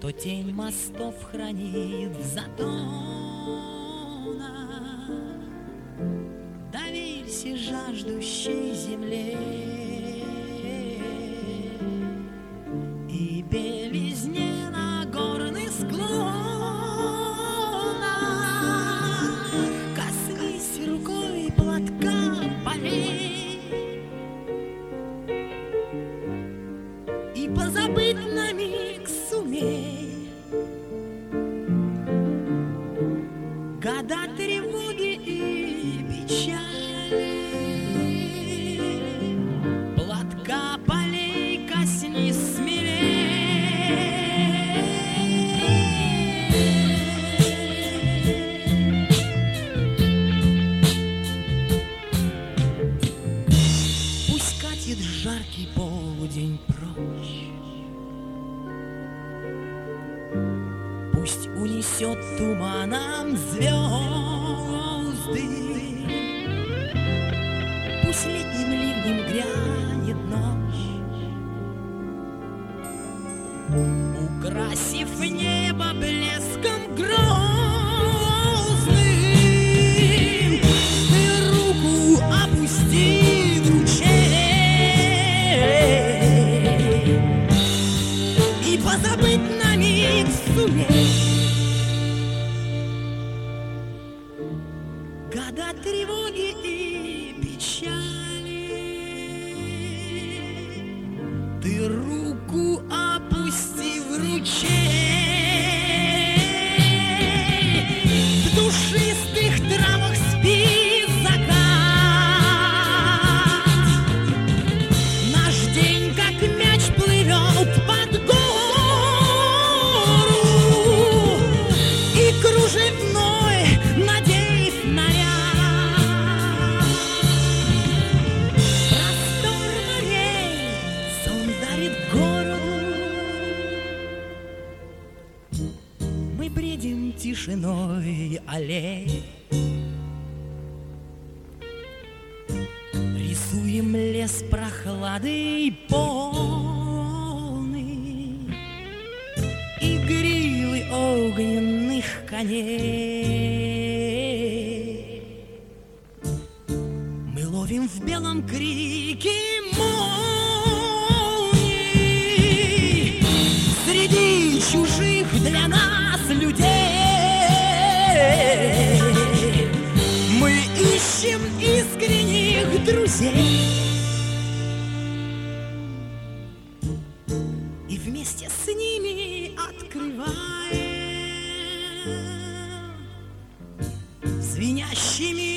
кто тень мостов хранит в затонах. Доверься жаждущей земле и белизне на горных склонах. Коснись рукой платка полей и позабыть на миг сумей года тревоги и печали. Платка полей коснись смелей. Пусть катит жаркий полдень прочь, пусть унесет туманом звезды, пусть летним ливнем грянет ночь, украсив небо блеском грозным. Ты руку опусти в ручей и позабыть на миг сумей года тревоги и печали. Ты руку опусти в ручей, в душистых травах спит закат. Наш день, как мяч, плывет под гору и кружевной надеясь наряд. Простор морей сон дарит городу. Мы бредим тишиной аллей, рисуем лес прохладой полный и гривы огненных коней. Мы ловим в белом крике молний среди чужих для нас людей. Мы ищем искренних друзей и вместе с ними открываем звенящими